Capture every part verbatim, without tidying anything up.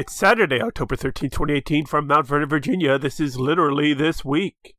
It's Saturday, October thirteenth, twenty eighteen, from Mount Vernon, Virginia. This is literally this week.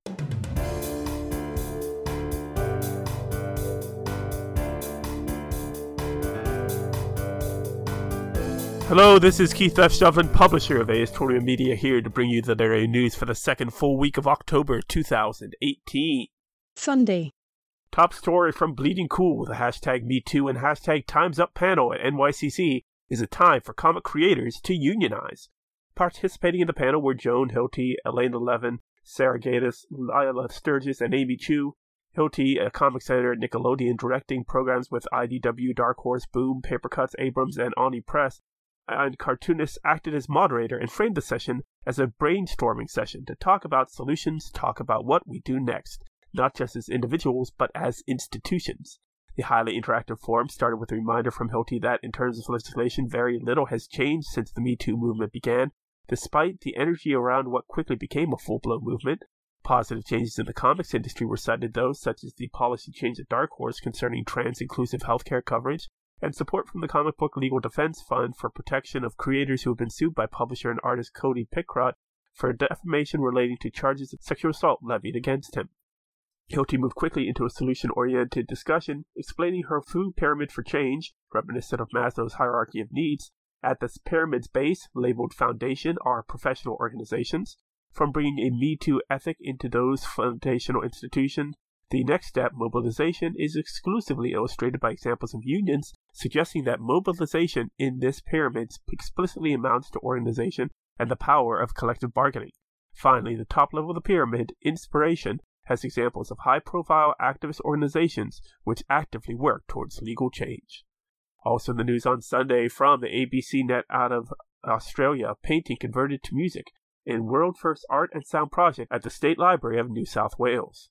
Hello, this is Keith F. Shovlin, publisher of A S twenty-one Media, here to bring you the literary news for the second full week of October two thousand eighteen. Sunday. Top story from Bleeding Cool, the hashtag MeToo and hashtag Time's Up panel at N Y C C is a time for comic creators to unionize. Participating in the panel were Joan Hilty, Elena Levin, Sarah Gatiss, Lila Sturgis, and Amy Chu. Hilty, a comics editor at Nickelodeon, directing programs with I D W, Dark Horse, Boom, Papercutz, Abrams, and Oni Press, and cartoonist acted as moderator and framed the session as a brainstorming session to talk about solutions, talk about what we do next, not just as individuals, but as institutions. The highly interactive forum started with a reminder from Hilty that, in terms of legislation, very little has changed since the Me Too movement began. Despite the energy around what quickly became a full-blown movement, positive changes in the comics industry were cited, though, such as the policy change at Dark Horse concerning trans-inclusive healthcare coverage, and support from the Comic Book Legal Defense Fund for protection of creators who have been sued by publisher and artist Cody Pickrott for defamation relating to charges of sexual assault levied against him. Hilty moved quickly into a solution-oriented discussion, explaining her food pyramid for change, reminiscent of Maslow's hierarchy of needs. At the pyramid's base, labeled Foundation, are professional organizations. From bringing a Me Too ethic into those foundational institutions, the next step, mobilization, is exclusively illustrated by examples of unions, suggesting that mobilization in this pyramid explicitly amounts to organization and the power of collective bargaining. Finally, the top level of the pyramid, inspiration, has examples of high-profile activist organizations which actively work towards legal change. Also in the news on Sunday from the A B C Net out of Australia, painting converted to music in world-first art and sound project at the State Library of New South Wales.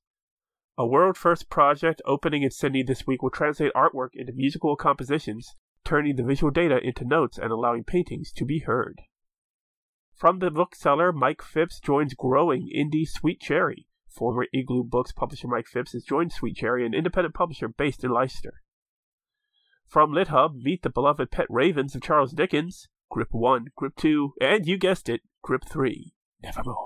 A world-first project opening in Sydney this week will translate artwork into musical compositions, turning the visual data into notes and allowing paintings to be heard. From the bookseller, Mike Phipps joins growing indie Sweet Cherry. Former Igloo Books publisher Mike Phipps has joined Sweet Cherry, an independent publisher based in Leicester. From LitHub, meet the beloved pet ravens of Charles Dickens, Grip one, Grip two, and you guessed it, Grip three, Nevermore.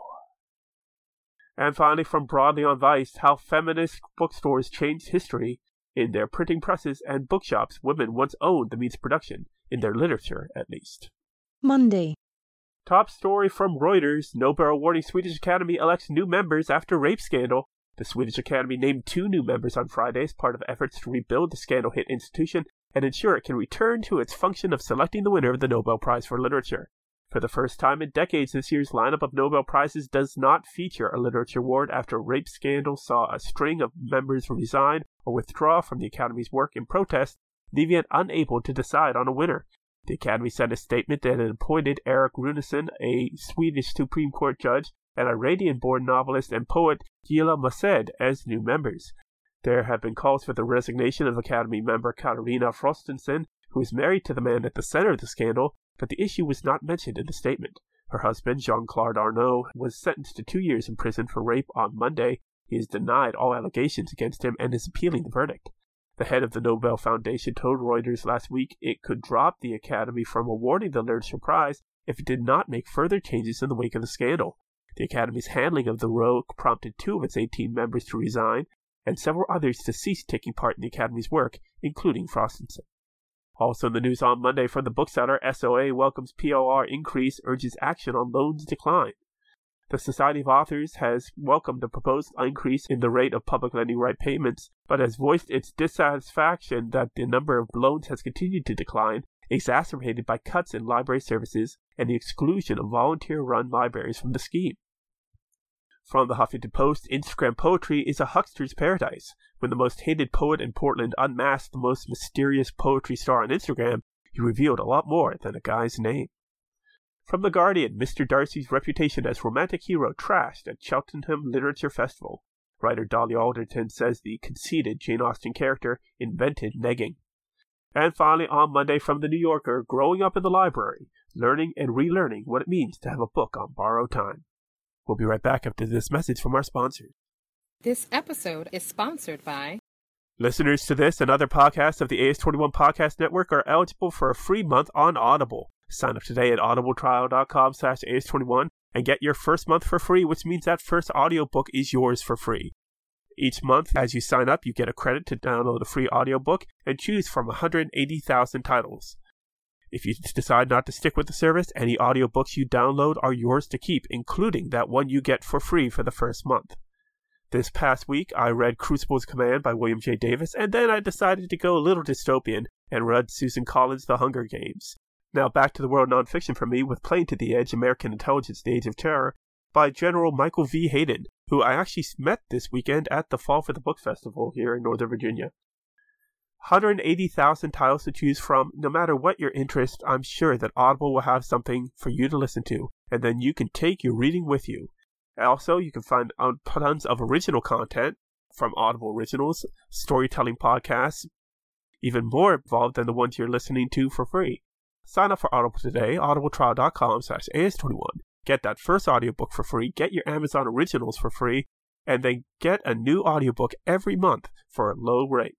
And finally, from Broadly on Vice, how feminist bookstores changed history. In their printing presses and bookshops, women once owned the means of production, in their literature at least. Monday. Top story from Reuters, Nobel awarding Swedish Academy elects new members after rape scandal. The Swedish Academy named two new members on Friday as part of efforts to rebuild the scandal-hit institution and ensure it can return to its function of selecting the winner of the Nobel Prize for Literature. For the first time in decades, this year's lineup of Nobel Prizes does not feature a literature award after a rape scandal saw a string of members resign or withdraw from the Academy's work in protest, leaving it unable to decide on a winner. The Academy sent a statement that it appointed Erik Runesson, a Swedish Supreme Court judge, and Iranian-born novelist and poet Gila Mased as new members. There have been calls for the resignation of Academy member Katarina Frostenson, who is married to the man at the center of the scandal, but the issue was not mentioned in the statement. Her husband, Jean-Claude Arnault, was sentenced to two years in prison for rape on Monday. He has denied all allegations against him and is appealing the verdict. The head of the Nobel Foundation told Reuters last week it could drop the Academy from awarding the Literature Prize if it did not make further changes in the wake of the scandal. The Academy's handling of the row prompted two of its eighteen members to resign, and several others to cease taking part in the Academy's work, including Frostenson. Also in the news on Monday from the bookseller, S O A welcomes P O R increase, urges action on loans decline. The Society of Authors has welcomed the proposed increase in the rate of public lending right payments, but has voiced its dissatisfaction that the number of loans has continued to decline, exacerbated by cuts in library services and the exclusion of volunteer-run libraries from the scheme. From the Huffington Post, Instagram poetry is a huckster's paradise. When the most hated poet in Portland unmasked the most mysterious poetry star on Instagram, he revealed a lot more than a guy's name. From The Guardian, Mister Darcy's reputation as romantic hero trashed at Cheltenham Literature Festival. Writer Dolly Alderton says the conceited Jane Austen character invented negging. And finally, on Monday from The New Yorker, growing up in the library, learning and relearning what it means to have a book on borrowed time. We'll be right back after this message from our sponsors. This episode is sponsored by... Listeners to this and other podcasts of the A S twenty-one Podcast Network are eligible for a free month on Audible. Sign up today at audibletrial.com slash AS21 and get your first month for free, which means that first audiobook is yours for free. Each month, as you sign up, you get a credit to download a free audiobook and choose from one hundred eighty thousand titles. If you decide not to stick with the service, any audiobooks you download are yours to keep, including that one you get for free for the first month. This past week, I read Crucible's Command by William J. Davis, and then I decided to go a little dystopian and read Susan Collins' The Hunger Games. Now back to the world nonfiction for me with Playing to the Edge, American Intelligence, The Age of Terror by General Michael V. Hayden, who I actually met this weekend at the Fall for the Book Festival here in Northern Virginia. one hundred eighty thousand titles to choose from. No matter what your interest, I'm sure that Audible will have something for you to listen to, and then you can take your reading with you. Also, you can find tons of original content from Audible Originals, storytelling podcasts, even more involved than the ones you're listening to for free. Sign up for Audible today, audibletrial.com slash AS21. Get that first audiobook for free, get your Amazon Originals for free, and then get a new audiobook every month for a low rate.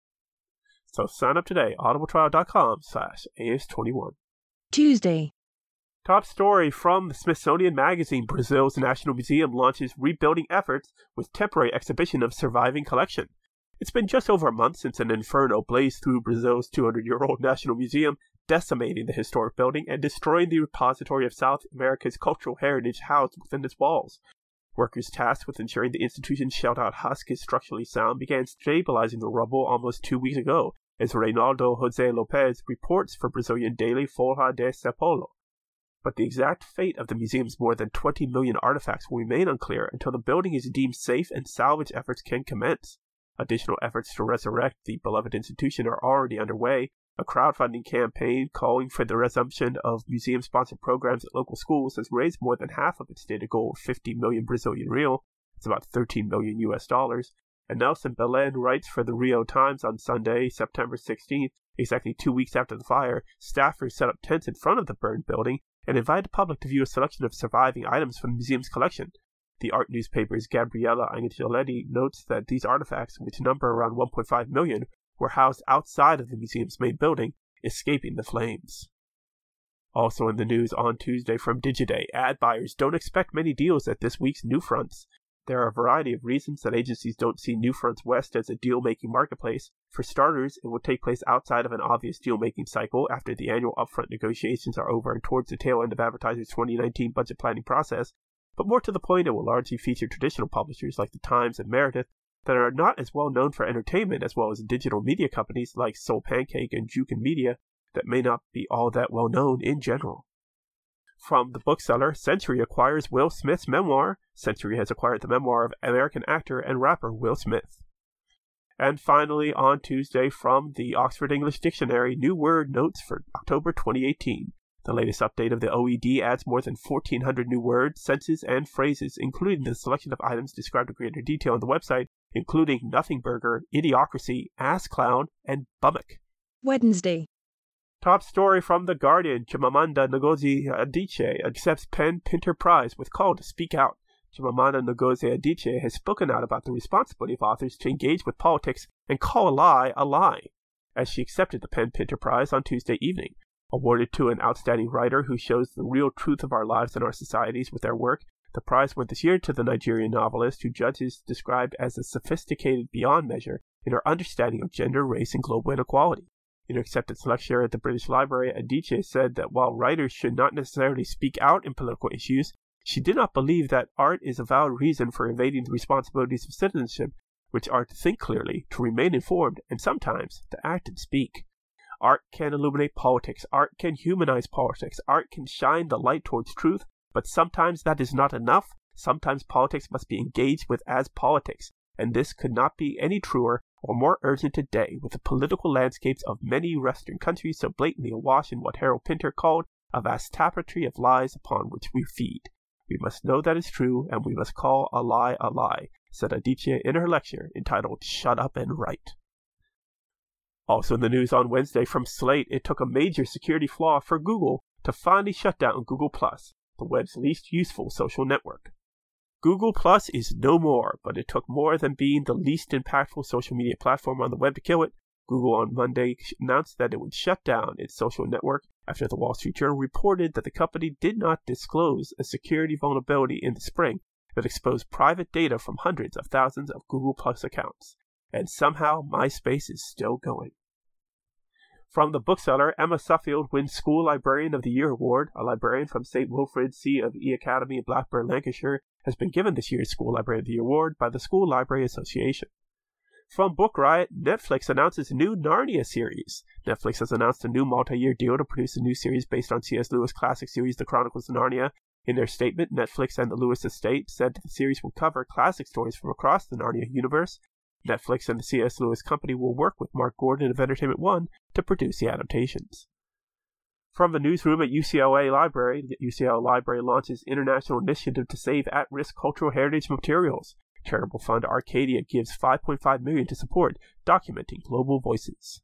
So sign up today, audibletrial.com slash AS21. Tuesday. Top story from the Smithsonian Magazine. Brazil's National Museum launches rebuilding efforts with temporary exhibition of surviving collection. It's been just over a month since an inferno blazed through Brazil's two hundred year old National Museum, decimating the historic building and destroying the repository of South America's cultural heritage housed within its walls. Workers tasked with ensuring the institution's shelled-out husk is structurally sound began stabilizing the rubble almost two weeks ago, as Reinaldo José Lopes reports for Brazilian daily Folha de São Paulo. But the exact fate of the museum's more than twenty million artifacts will remain unclear until the building is deemed safe and salvage efforts can commence. Additional efforts to resurrect the beloved institution are already underway. A crowdfunding campaign calling for the resumption of museum-sponsored programs at local schools has raised more than half of its stated goal of fifty million Brazilian real. It's about thirteen million U S dollars. And Nelson Belen writes for the Rio Times on Sunday, September sixteenth, exactly two weeks after the fire, staffers set up tents in front of the burned building and invited the public to view a selection of surviving items from the museum's collection. The art newspaper's Gabriela Angeletti notes that these artifacts, which number around one point five million, were housed outside of the museum's main building, escaping the flames. Also in the news on Tuesday from Digiday, ad buyers don't expect many deals at this week's Newfronts. There are a variety of reasons that agencies don't see Newfronts West as a deal-making marketplace. For starters, it will take place outside of an obvious deal-making cycle after the annual upfront negotiations are over and towards the tail end of advertisers' twenty nineteen budget planning process. But more to the point, it will largely feature traditional publishers like The Times and Meredith that are not as well known for entertainment, as well as digital media companies like Soul Pancake and Jukin Media that may not be all that well known in general. From the bookseller, Century acquires Will Smith's memoir. Century has acquired the memoir of American actor and rapper Will Smith. And finally, on Tuesday, from the Oxford English Dictionary, new word notes for October twenty eighteen. The latest update of the O E D adds more than fourteen hundred new words, senses, and phrases, including the selection of items described in greater detail on the website, including Nothing Burger, Idiocracy, Ass Clown, and Bummock. Wednesday. Top story from The Guardian. Chimamanda Ngozi Adichie accepts PEN Pinter Prize with call to speak out. Chimamanda Ngozi Adichie has spoken out about the responsibility of authors to engage with politics and call a lie a lie, as she accepted the PEN Pinter Prize on Tuesday evening. Awarded to an outstanding writer who shows the real truth of our lives and our societies with their work, the prize went this year to the Nigerian novelist who judges described as a sophisticated beyond measure in her understanding of gender, race, and global inequality. In her acceptance lecture at the British Library, Adichie said that while writers should not necessarily speak out in political issues, she did not believe that art is a valid reason for evading the responsibilities of citizenship, which are to think clearly, to remain informed, and sometimes to act and speak. Art can illuminate politics, art can humanize politics, art can shine the light towards truth, but sometimes that is not enough. Sometimes politics must be engaged with as politics, and this could not be any truer or more urgent today with the political landscapes of many Western countries so blatantly awash in what Harold Pinter called a vast tapestry of lies upon which we feed. We must know that is true, and we must call a lie a lie, said Adichie in her lecture entitled Shut Up and Write. Also in the news on Wednesday from Slate, it took a major security flaw for Google to finally shut down Google Plus, the web's least useful social network. Google Plus is no more, but it took more than being the least impactful social media platform on the web to kill it. Google on Monday announced that it would shut down its social network after the Wall Street Journal reported that the company did not disclose a security vulnerability in the spring that exposed private data from hundreds of thousands of Google Plus accounts. And somehow MySpace is still going. From the bookseller, Emma Suffield wins School Librarian of the Year award. A librarian from Saint Wilfrid C of E Academy in Blackburn, Lancashire, has been given this year's School Librarian of the Year award by the School Library Association. From Book Riot, Netflix announces a new Narnia series. Netflix has announced a new multi-year deal to produce a new series based on C S. Lewis' classic series The Chronicles of Narnia. In their statement, Netflix and the Lewis estate said that the series will cover classic stories from across the Narnia universe. Netflix and the C S. Lewis Company will work with Mark Gordon of Entertainment One to produce the adaptations. From the newsroom at U C L A Library, the U C L A Library launches international initiative to save at-risk cultural heritage materials. Charitable fund Arcadia gives five point five million dollars to support documenting global voices.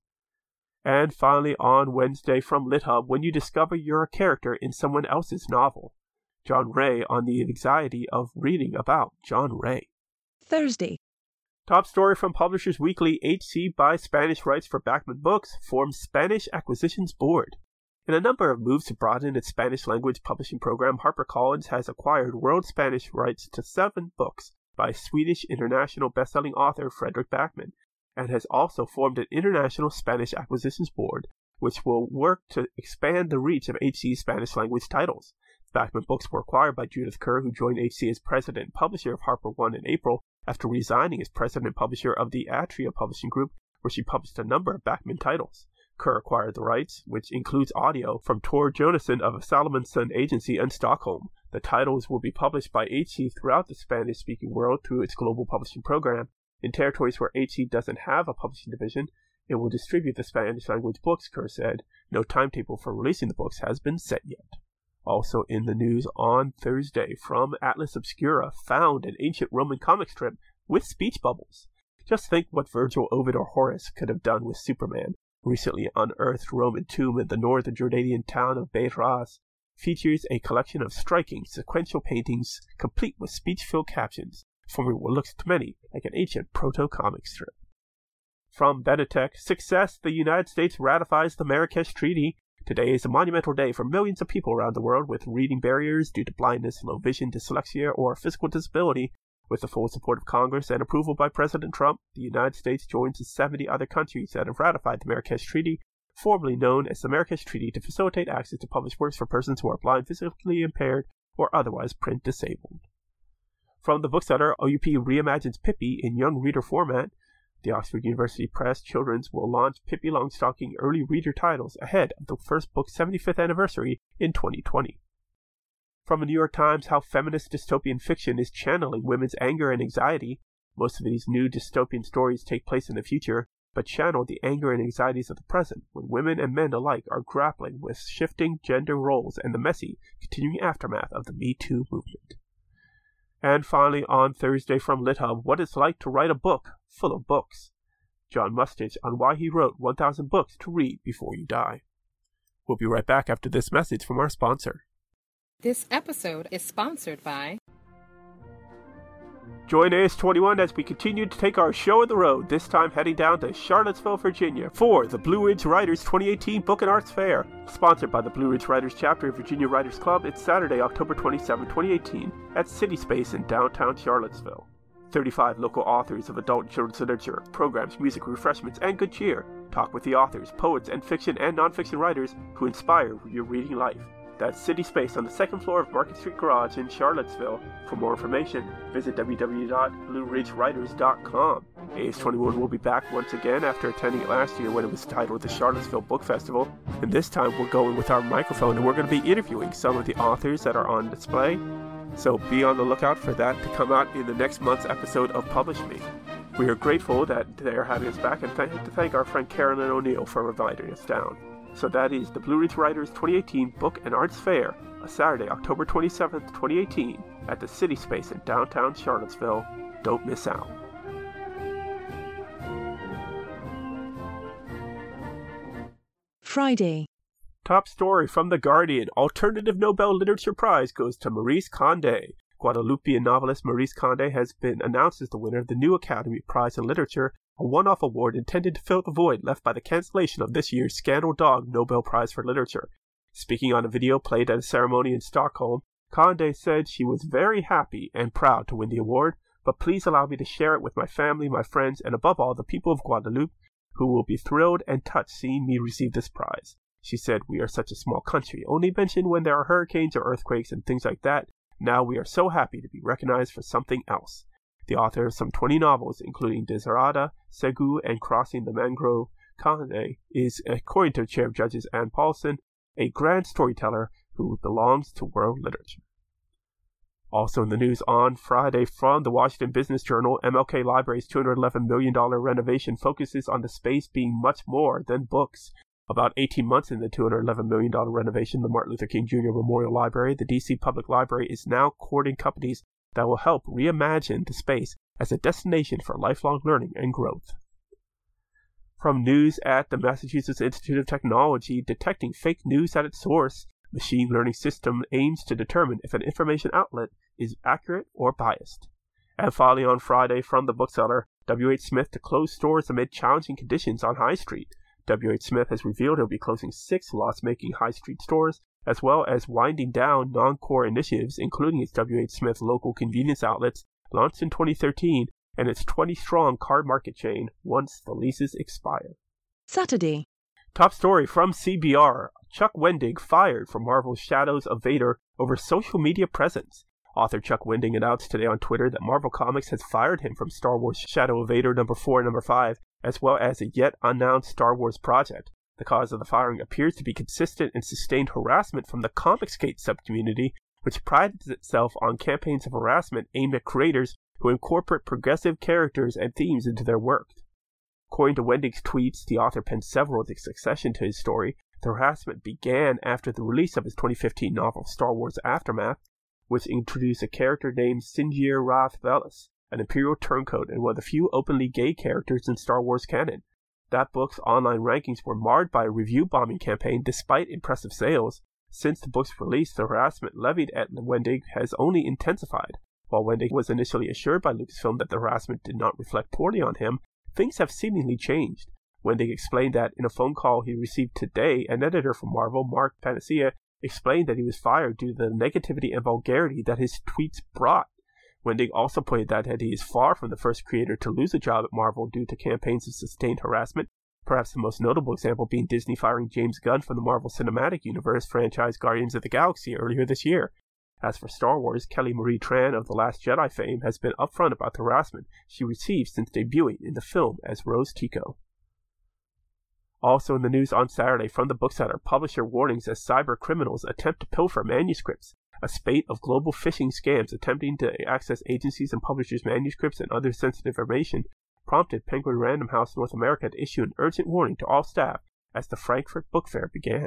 And finally, on Wednesday from LitHub, when you discover you're a character in someone else's novel. John Ray on the anxiety of reading about John Ray. Thursday. Top story from Publishers Weekly, H C buys Spanish rights for Bachman Books, forms Spanish Acquisitions Board. In a number of moves to broaden its Spanish language publishing program, HarperCollins has acquired world Spanish rights to seven books by Swedish international bestselling author Fredrik Backman, and has also formed an International Spanish Acquisitions Board, which will work to expand the reach of H C's Spanish language titles. Backman Books were acquired by Judith Kerr, who joined H C as president and publisher of Harper One in April, after resigning as president and publisher of the Atria Publishing Group, where she published a number of Backman titles. Kerr acquired the rights, which includes audio, from Tor Jonassen of a Salomonsson agency in Stockholm. The titles will be published by H C throughout the Spanish-speaking world through its global publishing program. In territories where H C doesn't have a publishing division, it will distribute the Spanish-language books, Kerr said. No timetable for releasing the books has been set yet. Also in the news on Thursday, from Atlas Obscura, found an ancient Roman comic strip with speech bubbles. Just think what Virgil, Ovid, or Horace could have done with Superman. Recently unearthed Roman tomb in the northern Jordanian town of Beit Ras features a collection of striking sequential paintings complete with speech-filled captions, forming what looks to many like an ancient proto-comic strip. From Benetech, success, the United States ratifies the Marrakesh Treaty. Today is a monumental day for millions of people around the world with reading barriers due to blindness, low vision, dyslexia, or physical disability. With the full support of Congress and approval by President Trump, the United States joins the seventy other countries that have ratified the Marrakesh Treaty, formerly known as the Marrakesh Treaty, to facilitate access to published works for persons who are blind, physically impaired, or otherwise print disabled. From the bookseller, O U P reimagines Pippi in young reader format. The Oxford University Press Children's will launch Pippi Longstocking early reader titles ahead of the first book's seventy-fifth anniversary in twenty twenty. From the New York Times, how feminist dystopian fiction is channeling women's anger and anxiety. Most of these new dystopian stories take place in the future, but channel the anger and anxieties of the present, when women and men alike are grappling with shifting gender roles and the messy, continuing aftermath of the Me Too movement. And finally, on Thursday from LitHub, what it's like to write a book full of books. John Mustich on why he wrote one thousand books to read before you die. We'll be right back after this message from our sponsor. This episode is sponsored by... Join A S twenty-one as we continue to take our show on the road, this time heading down to Charlottesville, Virginia, for the Blue Ridge Writers twenty eighteen Book and Arts Fair. Sponsored by the Blue Ridge Writers chapter of Virginia Writers Club, it's Saturday, October twenty-seventh, twenty eighteen, at City Space in downtown Charlottesville. thirty-five local authors of adult and children's literature, programs, music, refreshments, and good cheer. Talk with the authors, poets, and fiction and nonfiction writers who inspire your reading life. That's City Space on the second floor of Market Street Garage in Charlottesville. For more information, visit w w w dot blue ridge writers dot com. A S twenty-one will be back once again after attending it last year when it was titled the Charlottesville Book Festival. And this time we're going with our microphone and we're going to be interviewing some of the authors that are on display. So be on the lookout for that to come out in the next month's episode of Publish Me. We are grateful that they're having us back, and th- to thank our friend Carolyn O'Neill for inviting us down. So that is the Blue Ridge Writers twenty eighteen Book and Arts Fair, a Saturday, October twenty-seventh, twenty eighteen, at the City Space in downtown Charlottesville. Don't miss out. Friday. Top story from The Guardian. Alternative Nobel Literature Prize goes to Maurice Condé. Guadeloupean novelist Maurice Condé has been announced as the winner of the new Academy Prize in Literature, a one-off award intended to fill the void left by the cancellation of this year's Scandal Dog Nobel Prize for Literature. Speaking on a video played at a ceremony in Stockholm, Condé said she was very happy and proud to win the award, but please allow me to share it with my family, my friends, and above all, the people of Guadeloupe, who will be thrilled and touched seeing me receive this prize. She said, "We are such a small country, only mentioned when there are hurricanes or earthquakes and things like that. Now we are so happy to be recognized for something else." The author of some twenty novels, including Desirada, Segu, and Crossing the Mangrove, Condé is, according to Chair of Judges Anne Paulson, a grand storyteller who belongs to world literature. Also in the news on Friday from the Washington Business Journal, M L K Library's two hundred eleven million dollars renovation focuses on the space being much more than books. About eighteen months in the two hundred eleven million dollars renovation of the Martin Luther King Junior Memorial Library, the D C Public Library is now courting companies that will help reimagine the space as a destination for lifelong learning and growth. From news at the Massachusetts Institute of Technology, detecting fake news at its source, machine learning system aims to determine if an information outlet is accurate or biased. And finally on Friday from the bookseller, W H Smith to close stores amid challenging conditions on High Street. W H Smith has revealed it will be closing six loss-making high street stores, as well as winding down non-core initiatives, including its W H Smith local convenience outlets, launched in twenty thirteen, and its twenty-strong card market chain once the leases expire. Saturday. Top story from C B R. Chuck Wendig fired from Marvel's Shadows of Vader over social media presence. Author Chuck Wendig announced today on Twitter that Marvel Comics has fired him from Star Wars Shadow of Vader number four and number five, as well as a yet unannounced Star Wars project. The cause of the firing appears to be consistent and sustained harassment from the Comicsgate subcommunity, which prides itself on campaigns of harassment aimed at creators who incorporate progressive characters and themes into their work. According to Wendig's tweets, the author penned several in succession to his story. The harassment began after the release of his twenty fifteen novel Star Wars Aftermath, which introduced a character named Sinjir Rath Velas, an Imperial turncoat and one of the few openly gay characters in Star Wars canon. That book's online rankings were marred by a review bombing campaign despite impressive sales. Since the book's release, the harassment levied at Wendig has only intensified. While Wendig was initially assured by Lucasfilm that the harassment did not reflect poorly on him, things have seemingly changed. Wendig explained that in a phone call he received today, an editor from Marvel, Mark Panacea, explained that he was fired due to the negativity and vulgarity that his tweets brought. Wendig also pointed out that he is far from the first creator to lose a job at Marvel due to campaigns of sustained harassment, perhaps the most notable example being Disney firing James Gunn from the Marvel Cinematic Universe franchise Guardians of the Galaxy earlier this year. As for Star Wars, Kelly Marie Tran of The Last Jedi fame has been upfront about the harassment she received since debuting in the film as Rose Tico. Also in the news on Saturday from the bookseller, publisher warnings as cyber criminals attempt to pilfer manuscripts. A spate of global phishing scams attempting to access agencies and publishers' manuscripts and other sensitive information prompted Penguin Random House North America to issue an urgent warning to all staff as the Frankfurt Book Fair began.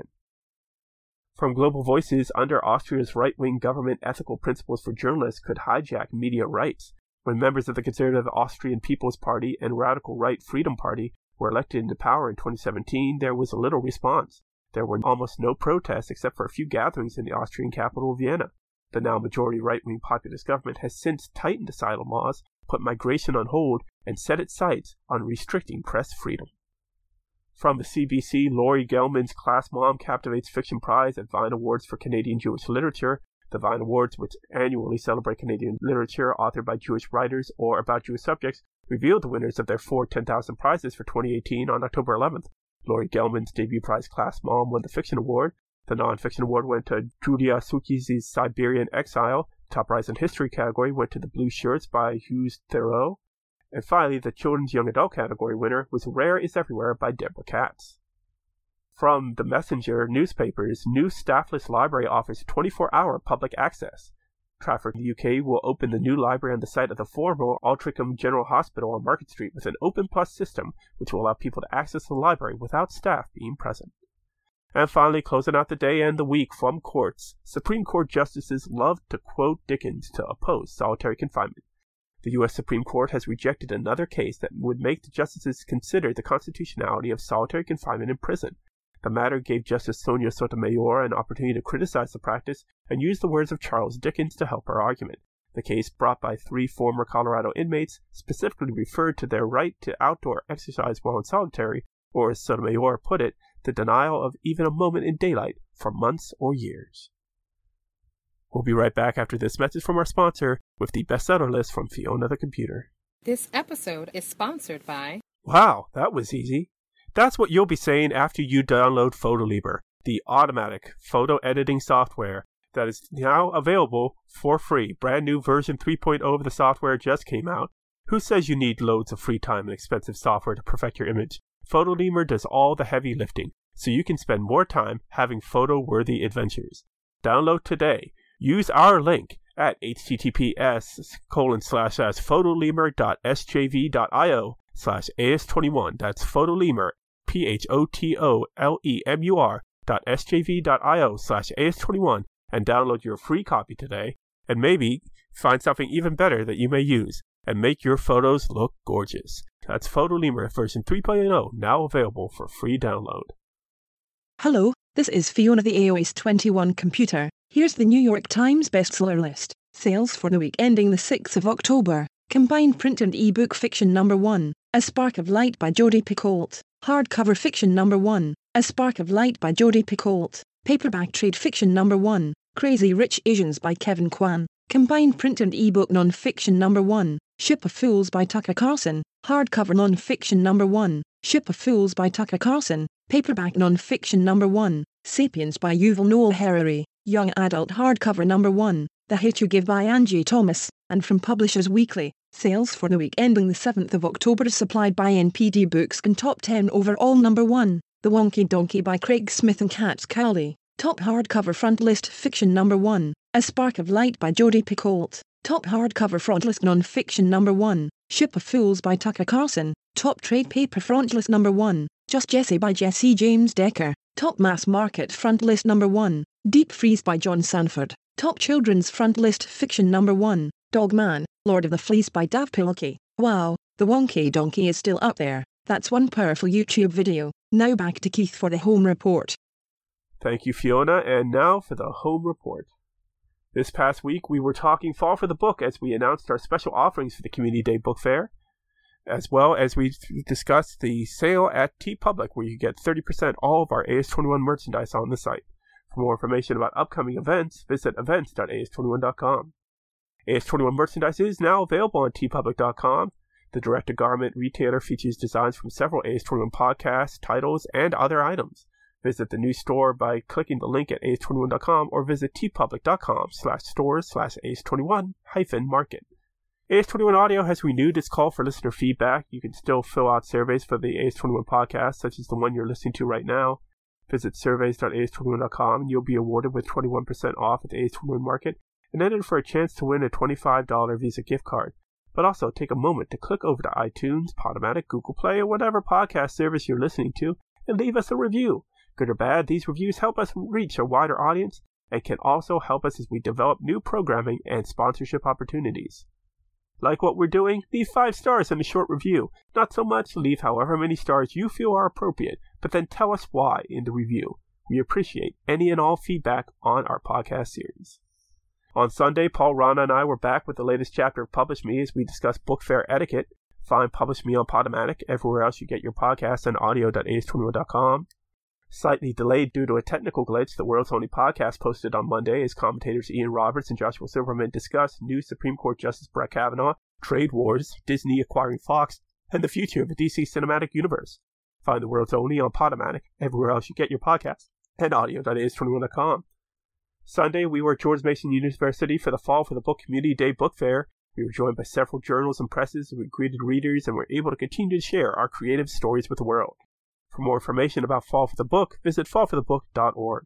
From Global Voices, under Austria's right-wing government, ethical principles for journalists could hijack media rights. When members of the conservative Austrian People's Party and radical right Freedom Party were elected into power in twenty seventeen, there was little response. There were almost no protests except for a few gatherings in the Austrian capital, Vienna. The now majority right-wing populist government has since tightened asylum laws, put migration on hold, and set its sights on restricting press freedom. From the C B C, Laurie Gelman's Class Mom captivates fiction prize at Vine Awards for Canadian Jewish Literature. The Vine Awards, which annually celebrate Canadian literature authored by Jewish writers or about Jewish subjects, revealed the winners of their four ten thousand prizes for twenty eighteen on October eleventh. Laurie Gelman's debut prize, Class Mom, won the fiction award. The non-fiction award went to Julia Sukis' Siberian Exile. The top prize in history category went to The Blue Shirts by Hughes Theroux. And finally, the children's young adult category winner was Rare is Everywhere by Deborah Katz. From The Messenger newspapers, new staffless library offers twenty-four hour public access. Trafford, U K, will open the new library on the site of the former Altrincham General Hospital on Market Street with an Open Plus system, which will allow people to access the library without staff being present. And finally, closing out the day and the week from courts, Supreme Court justices love to quote Dickens to oppose solitary confinement. The U S Supreme Court has rejected another case that would make the justices consider the constitutionality of solitary confinement in prison. The matter gave Justice Sonia Sotomayor an opportunity to criticize the practice and use the words of Charles Dickens to help her argument. The case, brought by three former Colorado inmates, specifically referred to their right to outdoor exercise while in solitary, or as Sotomayor put it, the denial of even a moment in daylight for months or years. We'll be right back after this message from our sponsor with the bestseller list from Fiona the Computer. This episode is sponsored by... Wow, that was easy. That's what you'll be saying after you download Photolibr, the automatic photo editing software that is now available for free. Brand new version three point oh of the software just came out. Who says you need loads of free time and expensive software to perfect your image? Photolibr does all the heavy lifting, so you can spend more time having photo-worthy adventures. Download today. Use our link at https colon slash slash photolibr.sjv.io slash AS21. That's Photolibr, P H O T O L E M U R dot sjv.io slash AS21 and download your free copy today, and maybe find something even better that you may use and make your photos look gorgeous. That's Photolibr version three point oh, now available for free download. Hello, this is Fiona the A O S twenty-one Computer. Here's the New York Times bestseller list. Sales for the week ending the sixth of October. Combined print and ebook fiction number one, A Spark of Light by Jodi Picoult. Hardcover fiction number one, A Spark of Light by Jodi Picoult. Paperback trade fiction number one, Crazy Rich Asians by Kevin Kwan. Combined print and ebook non-fiction number one, Ship of Fools by Tucker Carlson. Hardcover non-fiction number one, Ship of Fools by Tucker Carlson. Paperback non-fiction number one, Sapiens by Yuval Noah Harari. Young adult hardcover number one, The Hate You Give by Angie Thomas, and from Publishers Weekly. Sales for the week ending the seventh of October supplied by N P D Books and Top ten overall number one, The Wonky Donkey by Craig Smith and Kat Cowley. Top hardcover front list fiction number one, A Spark of Light by Jodi Picoult. Top hardcover front list non-fiction number one, Ship of Fools by Tucker Carlson. Top trade paper front list number one, Just Jesse by Jesse James Decker. Top mass market front list number one, Deep Freeze by John Sanford. Top children's front list fiction number one, Dogman, Lord of the Fleece by Dav Pilkey. Wow, The Wonky Donkey is still up there. That's one powerful YouTube video. Now back to Keith for the home report. Thank you, Fiona, and now for the home report. This past week, we were talking Fall for the Book as we announced our special offerings for the Community Day Book Fair, as well as we discussed the sale at TeePublic, where you get thirty percent all of our A S twenty-one merchandise on the site. For more information about upcoming events, visit events dot A S twenty-one dot com. A S twenty-one merchandise is now available on tee public dot com. The direct-to-garment retailer features designs from several A S twenty-one podcasts, titles, and other items. Visit the new store by clicking the link at A S twenty-one dot com or visit tee public dot com slash stores slash A S twenty-one hyphen market. A S twenty-one Audio has renewed its call for listener feedback. You can still fill out surveys for the A S twenty-one podcast, such as the one you're listening to right now. Visit surveys dot A S twenty-one dot com and you'll be awarded with twenty-one percent off at the A S twenty-one Market and enter for a chance to win a twenty-five dollars Visa gift card. But also take a moment to click over to iTunes, Podomatic, Google Play, or whatever podcast service you're listening to and leave us a review. Good or bad, these reviews help us reach a wider audience and can also help us as we develop new programming and sponsorship opportunities. Like what we're doing? Leave five stars in a short review. Not so much, leave however many stars you feel are appropriate, but then tell us why in the review. We appreciate any and all feedback on our podcast series. On Sunday, Paul Rana and I were back with the latest chapter of Publish Me as we discuss book fair etiquette. Find Publish Me on Podomatic, everywhere else you get your podcasts, and audio dot A S twenty-one dot com. Slightly delayed due to a technical glitch, the World's Only Podcast posted on Monday as commentators Ian Roberts and Joshua Silverman discuss new Supreme Court Justice Brett Kavanaugh, trade wars, Disney acquiring Fox, and the future of the D C Cinematic Universe. Find the World's Only on Podomatic, everywhere else you get your podcasts, and audio dot A S twenty-one dot com. Sunday, we were at George Mason University for the Fall for the Book Community Day Book Fair. We were joined by several journals and presses, we greeted readers, and were able to continue to share our creative stories with the world. For more information about Fall for the Book, visit fall for the book dot org.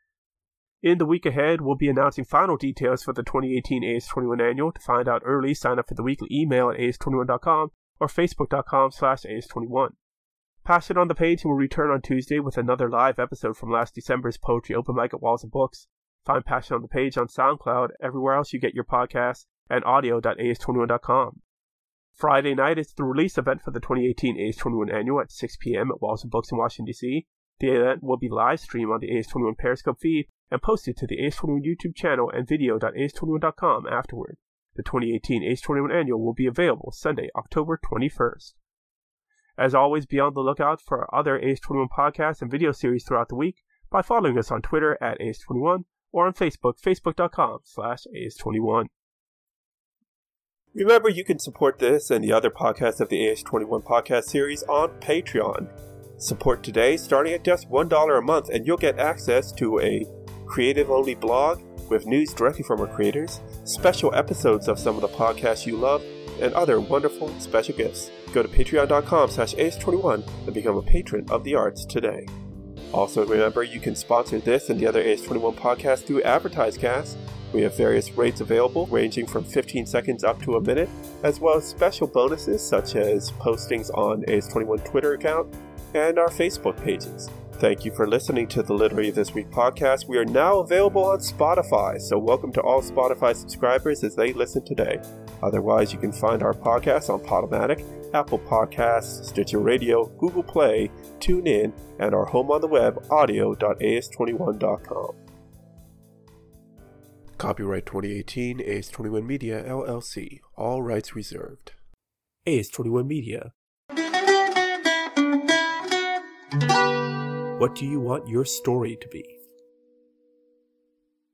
In the week ahead, we'll be announcing final details for the twenty eighteen A S twenty-one Annual. To find out early, sign up for the weekly email at A S twenty-one dot com or facebook dot com slash A S twenty-one. Passion on the Page will return on Tuesday with another live episode from last December's Poetry Open Mic at Walls of Books. Find Passion on the Page on SoundCloud, everywhere else you get your podcasts, and audio dot A S twenty-one dot com. Friday night is the release event for the twenty eighteen A S twenty-one Annual at six p.m. at Walls of Books in Washington, D C. The event will be live streamed on the A S twenty-one Periscope feed and posted to the A S twenty-one YouTube channel and video dot A S twenty-one dot com afterward. The twenty eighteen A C E twenty-one Annual will be available Sunday, October twenty-first. As always, be on the lookout for our other A C E twenty-one podcasts and video series throughout the week by following us on Twitter at A C E twenty-one or on Facebook, facebook.com slash ACE21. Remember, you can support this and the other podcasts of the A C E twenty-one podcast series on Patreon. Support today starting at just one dollar a month, and you'll get access to a creative-only blog with news directly from our creators, special episodes of some of the podcasts you love, and other wonderful special gifts. Go to patreon.com slash ACE21 and become a patron of the arts today. Also, remember, you can sponsor this and the other A C E twenty-one podcasts through AdvertiseCast. We have various rates available, ranging from fifteen seconds up to a minute, as well as special bonuses such as postings on A C E twenty-one Twitter account and our Facebook pages. Thank you for listening to the Literary This Week podcast. We are now available on Spotify, so welcome to all Spotify subscribers as they listen today. Otherwise, you can find our podcast on Podomatic, Apple Podcasts, Stitcher Radio, Google Play, TuneIn, and our home on the web, audio dot A C E twenty-one dot com. Copyright twenty eighteen, A C E twenty-one Media, L L C. All rights reserved. A C E twenty-one Media. What do you want your story to be?